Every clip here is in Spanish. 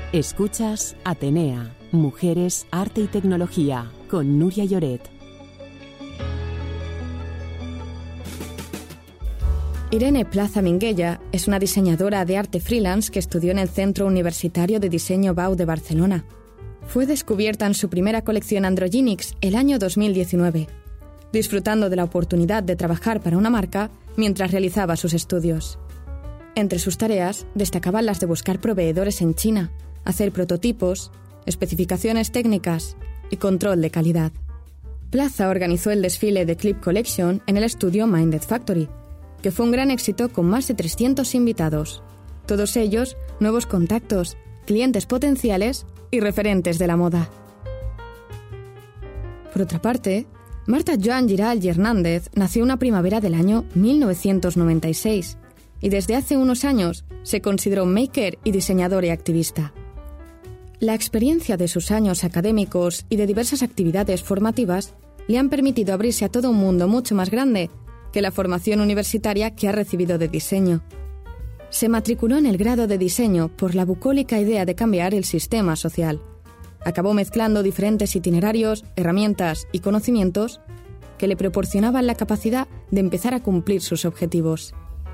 Escuchas Atenea, Mujeres, Arte y Tecnología, con Nuria Lloret. Irene Plaza Minguella es una diseñadora de arte freelance que estudió en el Centro Universitario de Diseño BAU de Barcelona. Fue descubierta en su primera colección Androgynix el año 2019, disfrutando de la oportunidad de trabajar para una marca mientras realizaba sus estudios. Entre sus tareas destacaban las de buscar proveedores en China, hacer prototipos, especificaciones técnicas y control de calidad. Plaza organizó el desfile de Clip Collection en el estudio Minded Factory, que fue un gran éxito con más de 300 invitados, todos ellos nuevos contactos, clientes potenciales y referentes de la moda. Por otra parte, Marta Joan Giralt i Hernández nació una primavera del año 1996 y desde hace unos años se consideró maker y diseñadora y activista. La experiencia de sus años académicos y de diversas actividades formativas le han permitido abrirse a todo un mundo mucho más grande que la formación universitaria que ha recibido de diseño. Se matriculó en el grado de diseño por la bucólica idea de cambiar el sistema social. Acabó mezclando diferentes itinerarios, herramientas y conocimientos que le proporcionaban la capacidad de empezar a cumplir sus objetivos.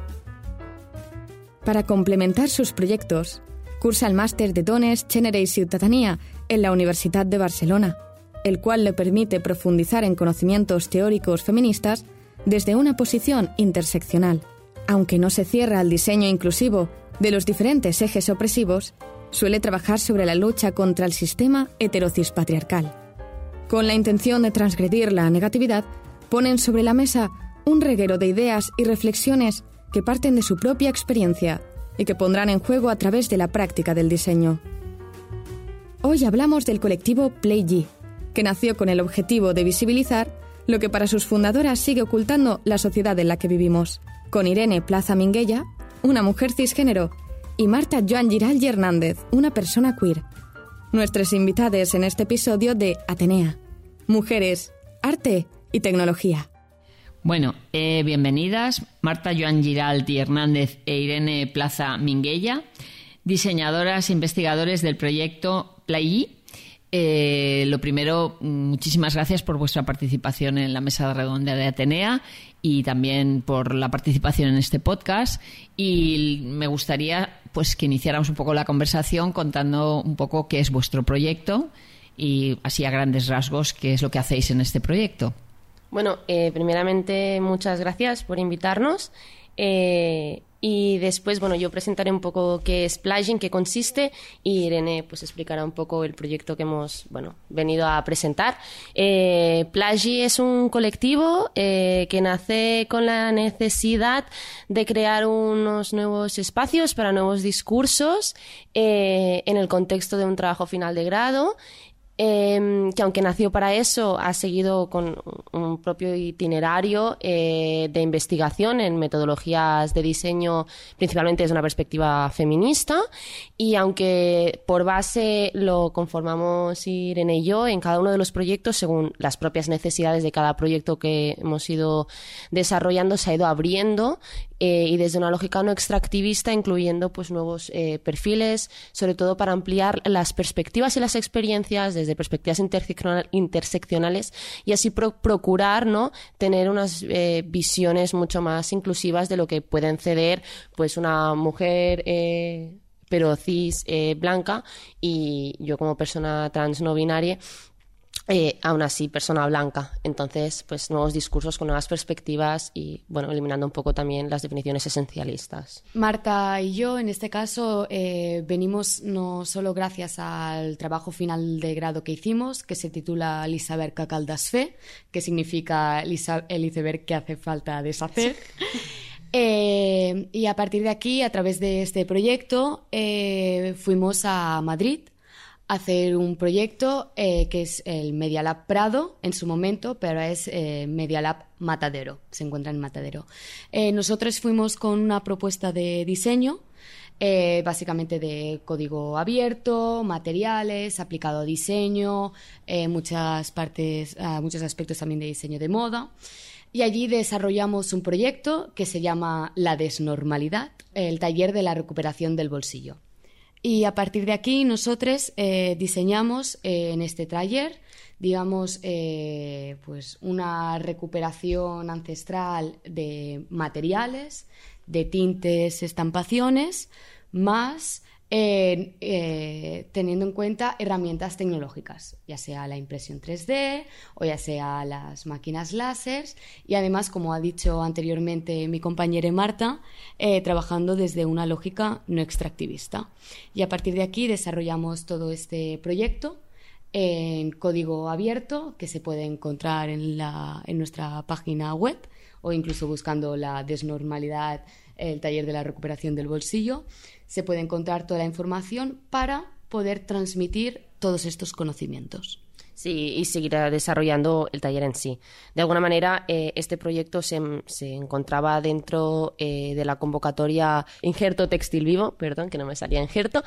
Para complementar sus proyectos, cursa el máster de Dones, Gènere i Ciutadania en la Universitat de Barcelona, el cual le permite profundizar en conocimientos teóricos feministas desde una posición interseccional. Aunque no se cierra al diseño inclusivo de los diferentes ejes opresivos, suele trabajar sobre la lucha contra el sistema heterocis patriarcal. Con la intención de transgredir la negatividad, ponen sobre la mesa un reguero de ideas y reflexiones que parten de su propia experiencia y que pondrán en juego a través de la práctica del diseño. Hoy hablamos del colectivo Play-G, que nació con el objetivo de visibilizar lo que para sus fundadoras sigue ocultando la sociedad en la que vivimos, con Irene Plaza Minguella, una mujer cisgénero, y Marta Joan Giralt i Hernández, una persona queer. Nuestras invitadas en este episodio de Atenea, Mujeres, Arte y Tecnología. Bueno, bienvenidas Marta Joan Giralt i Hernández e Irene Plaza Minguella, diseñadoras e investigadores del proyecto Play-G. Lo primero, muchísimas gracias por vuestra participación en la mesa redonda de Atenea y también por la participación en este podcast. Y me gustaría pues que iniciáramos un poco la conversación contando un poco qué es vuestro proyecto y así a grandes rasgos qué es lo que hacéis en este proyecto. Bueno, primeramente muchas gracias por invitarnos. Y después, bueno, yo presentaré un poco qué es Play-G, en qué consiste, y Irene pues explicará un poco el proyecto que hemos venido a presentar. Play-G es un colectivo que nace con la necesidad de crear unos nuevos espacios para nuevos discursos en el contexto de un trabajo final de grado. Que aunque nació para eso, ha seguido con un propio itinerario de investigación en metodologías de diseño, principalmente desde una perspectiva feminista, y aunque por base lo conformamos Irene y yo en cada uno de los proyectos, según las propias necesidades de cada proyecto que hemos ido desarrollando, se ha ido abriendo y desde una lógica no extractivista, incluyendo pues nuevos perfiles, sobre todo para ampliar las perspectivas y las experiencias desde perspectivas interseccionales y así procurar, ¿no?, tener unas visiones mucho más inclusivas de lo que pueden ceder pues una mujer pero cis blanca y yo como persona trans no binaria, aún así persona blanca. Entonces, pues nuevos discursos con nuevas perspectivas y, bueno, eliminando un poco también las definiciones esencialistas. Marta y yo, en este caso, venimos no solo gracias al trabajo final de grado que hicimos, que se titula L'iceberg que cal desfer, que significa el iceberg que hace falta deshacer. Y a partir de aquí, a través de este proyecto, fuimos a Madrid hacer un proyecto que es el Media Lab Prado en su momento, pero es Media Lab Matadero, se encuentra en Matadero. Nosotros fuimos con una propuesta de diseño, básicamente de código abierto, materiales, aplicado a diseño, muchos aspectos también de diseño de moda. Y allí desarrollamos un proyecto que se llama La Desnormalidad, el taller de la recuperación del bolsillo. Y a partir de aquí nosotros diseñamos en este taller, digamos, pues una recuperación ancestral de materiales, de tintes, estampaciones, más teniendo en cuenta herramientas tecnológicas, ya sea la impresión 3D o ya sea las máquinas láser, y además, como ha dicho anteriormente mi compañera Marta, trabajando desde una lógica no extractivista. Y a partir de aquí desarrollamos todo este proyecto en código abierto que se puede encontrar en nuestra página web, o incluso buscando la desnormalidad, el taller de la recuperación del bolsillo, se puede encontrar toda la información para poder transmitir todos estos conocimientos. Sí, y seguirá desarrollando el taller en sí. De alguna manera, este proyecto se encontraba dentro de la convocatoria Injerto Textil Vivo, perdón, que no me salía Injerto,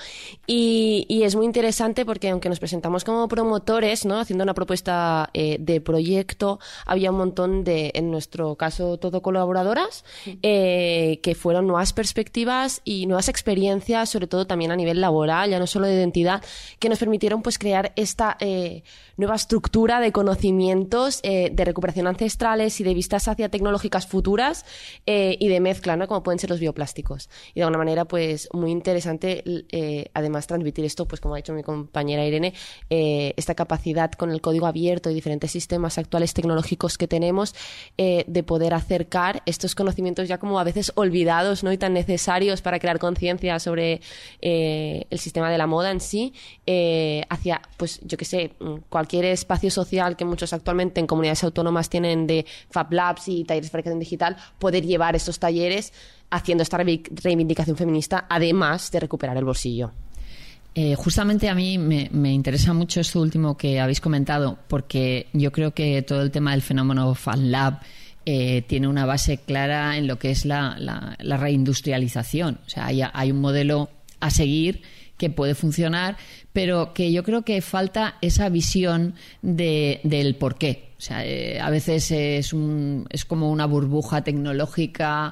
y es muy interesante porque aunque nos presentamos como promotores, ¿no?, haciendo una propuesta de proyecto, había un montón de, en nuestro caso, todo colaboradoras, que fueron nuevas perspectivas y nuevas experiencias, sobre todo también a nivel laboral, ya no solo de identidad, que nos permitieron pues crear esta nueva estructura de conocimientos de recuperación ancestrales y de vistas hacia tecnológicas futuras y de mezcla, ¿no?, como pueden ser los bioplásticos. Y de alguna manera, pues muy interesante, además, transmitir esto, pues como ha dicho mi compañera Irene, esta capacidad con el código abierto y diferentes sistemas actuales tecnológicos que tenemos, de poder acercar estos conocimientos ya como a veces olvidados, ¿no?, y tan necesarios para crear conciencia sobre el sistema de la moda en sí, hacia, pues yo qué sé, cualquier espacio social que muchos actualmente en comunidades autónomas tienen de Fab Labs y talleres de fabricación digital, poder llevar estos talleres haciendo esta reivindicación feminista, además de recuperar el bolsillo. Justamente a mí me interesa mucho esto último que habéis comentado, porque yo creo que todo el tema del fenómeno Fab Lab tiene una base clara en lo que es la reindustrialización. O sea, hay un modelo a seguir que puede funcionar, pero que yo creo que falta esa visión del porqué. O sea, a veces es como una burbuja tecnológica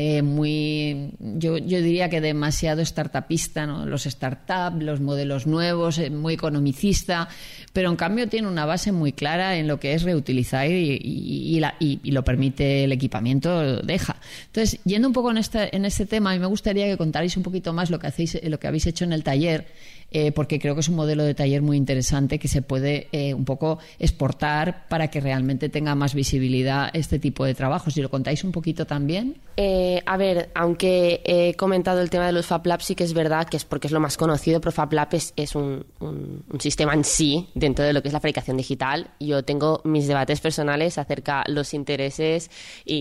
yo diría que demasiado startupista, ¿no? Los startups, los modelos nuevos, muy economicista, pero en cambio tiene una base muy clara en lo que es reutilizar y lo permite el equipamiento, lo deja. Entonces, yendo un poco en este tema, a mí me gustaría que contarais un poquito más lo que habéis hecho en el taller, porque creo que es un modelo de taller muy interesante que se puede un poco exportar para que realmente tenga más visibilidad este tipo de trabajo. Si lo contáis un poquito también. A ver, aunque he comentado el tema de los Fab Labs, sí que es verdad que es porque es lo más conocido, pero Fab Lab es un sistema en sí dentro de lo que es la fabricación digital. Yo tengo mis debates personales acerca de los intereses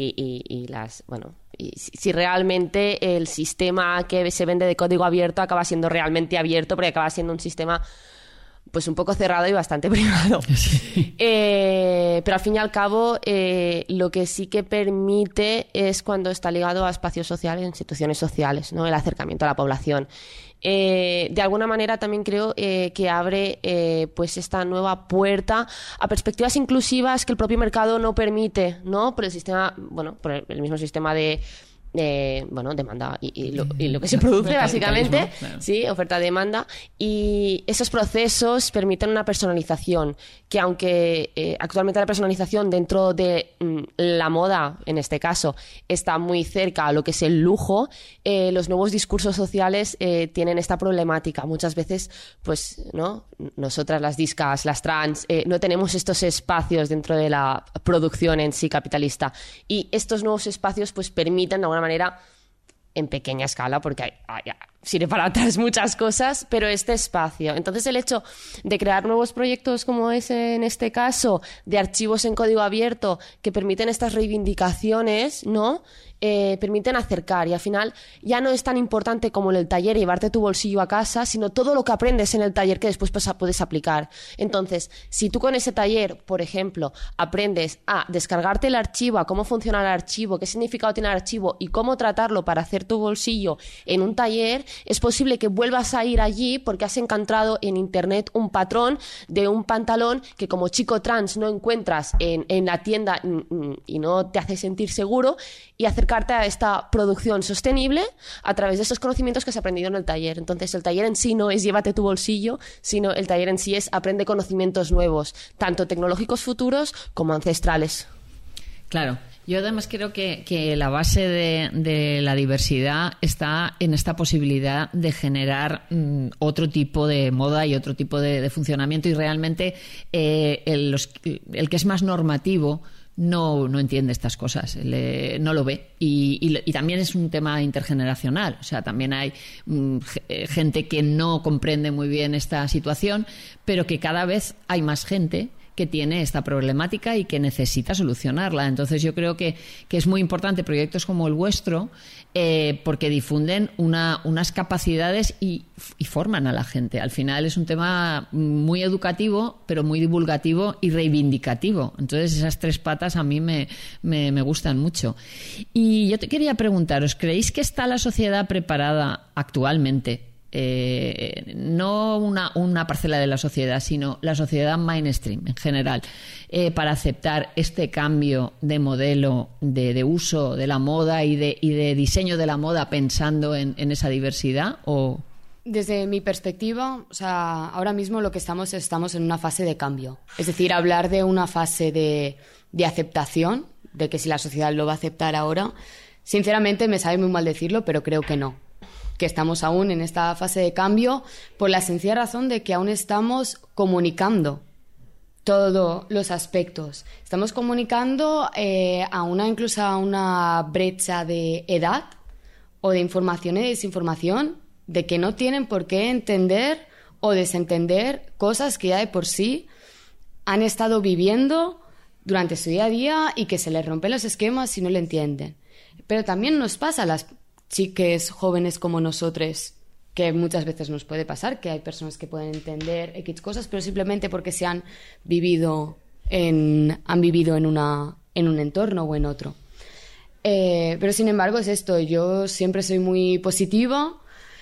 y las, bueno, y si realmente el sistema que se vende de código abierto acaba siendo realmente abierto, porque acaba siendo un sistema pues un poco cerrado y bastante privado. Sí. Pero al fin y al cabo lo que sí que permite es cuando está ligado a espacios sociales, instituciones sociales, ¿no?, el acercamiento a la población. De alguna manera también creo que abre pues esta nueva puerta a perspectivas inclusivas que el propio mercado no permite, ¿no?, por el sistema, bueno, por el mismo sistema de demanda y lo que se produce básicamente, claro. Sí, oferta-demanda, y esos procesos permiten una personalización que, aunque actualmente la personalización dentro de la moda, en este caso, está muy cerca a lo que es el lujo, los nuevos discursos sociales tienen esta problemática. Muchas veces, pues, ¿no?, nosotras las discas, las trans, no tenemos estos espacios dentro de la producción en sí capitalista, y estos nuevos espacios pues permiten de alguna manera, en pequeña escala, porque sirve para otras muchas cosas, pero este espacio. Entonces, el hecho de crear nuevos proyectos como ese, en este caso, de archivos en código abierto que permiten estas reivindicaciones, ¿no?, permiten acercar, y al final ya no es tan importante como en el taller llevarte tu bolsillo a casa, sino todo lo que aprendes en el taller que después puedes aplicar. Entonces, si tú con ese taller, por ejemplo, aprendes a descargarte el archivo, a cómo funciona el archivo, qué significado tiene el archivo y cómo tratarlo para hacer tu bolsillo en un taller, es posible que vuelvas a ir allí porque has encontrado en internet un patrón de un pantalón que como chico trans no encuentras en la tienda y no te hace sentir seguro, y acercarte a esta producción sostenible a través de estos conocimientos que has aprendido en el taller. Entonces el taller en sí no es llévate tu bolsillo, sino el taller en sí es aprende conocimientos nuevos, tanto tecnológicos futuros como ancestrales. Claro. Yo además creo que la base de la diversidad está en esta posibilidad de generar otro tipo de moda y otro tipo de funcionamiento, y realmente el que es más normativo no entiende estas cosas, no lo ve. Y también es un tema intergeneracional. O sea, también hay gente que no comprende muy bien esta situación, pero que cada vez hay más gente que tiene esta problemática y que necesita solucionarla. Entonces yo creo que es muy importante proyectos como el vuestro, porque difunden unas capacidades y forman a la gente. Al final es un tema muy educativo, pero muy divulgativo y reivindicativo. Entonces esas tres patas a mí me gustan mucho. Y yo te quería preguntar, ¿os creéis que está la sociedad preparada actualmente? No una parcela de la sociedad, sino la sociedad mainstream en general, para aceptar este cambio de modelo de uso de la moda y de diseño de la moda pensando en esa diversidad? ¿O? Desde mi perspectiva, o sea, ahora mismo lo que estamos en una fase de cambio. Es decir, hablar de una fase de aceptación, de que si la sociedad lo va a aceptar ahora, sinceramente me sabe muy mal decirlo, pero creo que no. Que estamos aún en esta fase de cambio por la sencilla razón de que aún estamos comunicando todos los aspectos. Estamos comunicando incluso a una brecha de edad o de información y desinformación, de que no tienen por qué entender o desentender cosas que ya de por sí han estado viviendo durante su día a día y que se les rompen los esquemas si no lo entienden. Pero también nos pasa a las chiques jóvenes como nosotros, que muchas veces nos puede pasar, que hay personas que pueden entender X cosas, pero simplemente porque se han vivido en un entorno o en otro. Pero sin embargo es esto, yo siempre soy muy positiva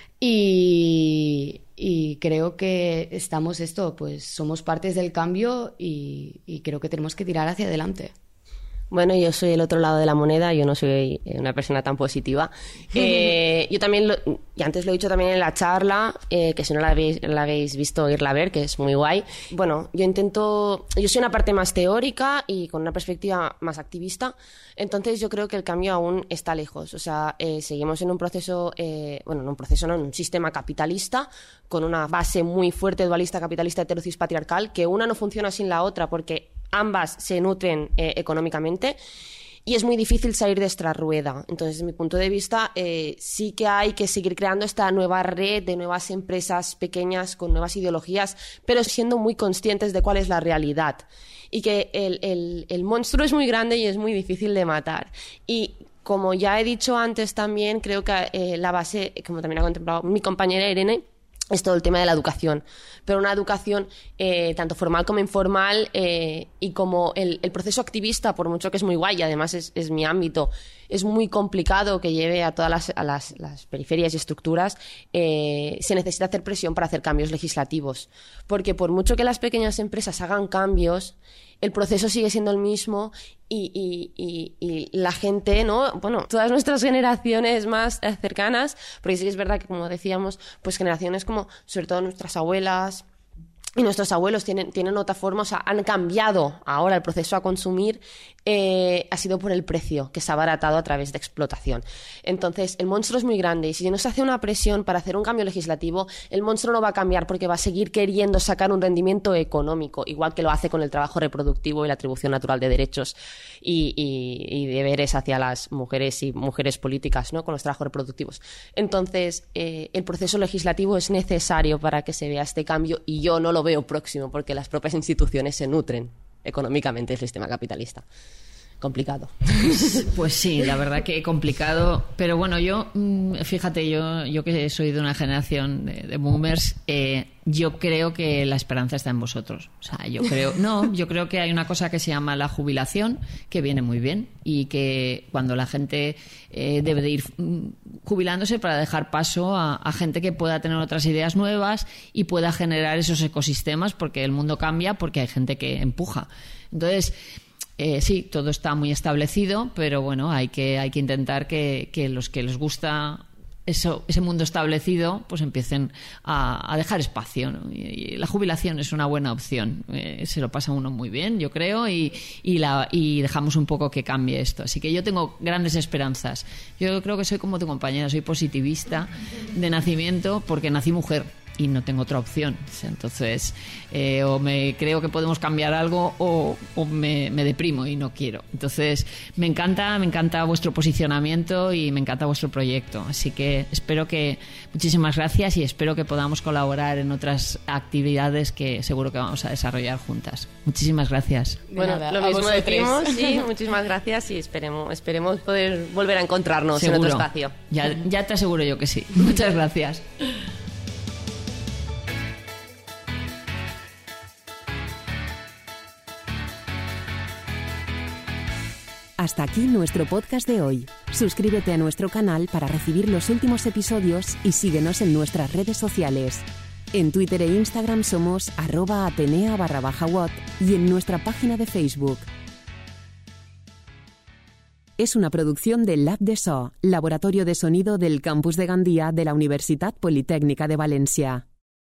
y creo que somos partes del cambio y creo que tenemos que tirar hacia adelante. Bueno, yo soy el otro lado de la moneda, yo no soy una persona tan positiva. Yo también, y antes lo he dicho también en la charla, que si no la habéis visto, irla a ver, que es muy guay. Bueno, yo soy una parte más teórica y con una perspectiva más activista, entonces yo creo que el cambio aún está lejos. O sea, seguimos en un proceso, en un sistema capitalista, con una base muy fuerte dualista, capitalista, heterocis patriarcal, que una no funciona sin la otra, porque ambas se nutren económicamente y es muy difícil salir de esta rueda. Entonces, desde mi punto de vista, sí que hay que seguir creando esta nueva red de nuevas empresas pequeñas con nuevas ideologías, pero siendo muy conscientes de cuál es la realidad y que el monstruo es muy grande y es muy difícil de matar. Y como ya he dicho antes también, creo que la base, como también ha contemplado mi compañera Irene, es todo el tema de la educación, pero una educación tanto formal como informal, y como el proceso activista, por mucho que es muy guay y además es mi ámbito, es muy complicado que lleve a todas las periferias y estructuras, se necesita hacer presión para hacer cambios legislativos, porque por mucho que las pequeñas empresas hagan cambios, el proceso sigue siendo el mismo y la gente, ¿no? Bueno, todas nuestras generaciones más cercanas, porque sí que es verdad que, como decíamos, pues generaciones como, sobre todo nuestras abuelas y nuestros abuelos tienen otra forma, o sea, han cambiado ahora el proceso a consumir, ha sido por el precio que se ha abaratado a través de explotación. Entonces, el monstruo es muy grande y si no se hace una presión para hacer un cambio legislativo, el monstruo no va a cambiar porque va a seguir queriendo sacar un rendimiento económico, igual que lo hace con el trabajo reproductivo y la atribución natural de derechos y deberes hacia las mujeres y mujeres políticas, ¿no? Con los trabajos reproductivos. Entonces, el proceso legislativo es necesario para que se vea este cambio y yo no lo veo próximo porque las propias instituciones se nutren económicamente del sistema capitalista. complicado. Pues sí, la verdad que complicado. Pero bueno, yo, fíjate, yo que soy de una generación de boomers, yo creo que la esperanza está en vosotros. O sea, yo creo que hay una cosa que se llama la jubilación, que viene muy bien, y que cuando la gente debe de ir jubilándose para dejar paso a gente que pueda tener otras ideas nuevas y pueda generar esos ecosistemas, porque el mundo cambia, porque hay gente que empuja. Entonces, sí, todo está muy establecido, pero bueno, hay que intentar que los que les gusta ese mundo establecido pues empiecen a dejar espacio, ¿no? Y la jubilación es una buena opción, se lo pasa uno muy bien, yo creo, y dejamos un poco que cambie esto. Así que yo tengo grandes esperanzas. Yo creo que soy como tu compañera, soy positivista de nacimiento porque nací mujer y no tengo otra opción. Entonces, o me creo que podemos cambiar algo o me deprimo y no quiero. Entonces, me encanta vuestro posicionamiento y me encanta vuestro proyecto. Así que muchísimas gracias y espero que podamos colaborar en otras actividades que seguro que vamos a desarrollar juntas. Muchísimas gracias. Bueno, lo mismo decimos, sí, muchísimas gracias y esperemos poder volver a encontrarnos en otro espacio. Ya te aseguro yo que sí. Muchas gracias. Hasta aquí nuestro podcast de hoy. Suscríbete a nuestro canal para recibir los últimos episodios y síguenos en nuestras redes sociales. En Twitter e Instagram somos @atenea_watt y en nuestra página de Facebook. Es una producción del Lab de So, Laboratorio de Sonido del Campus de Gandía de la Universitat Politécnica de Valencia.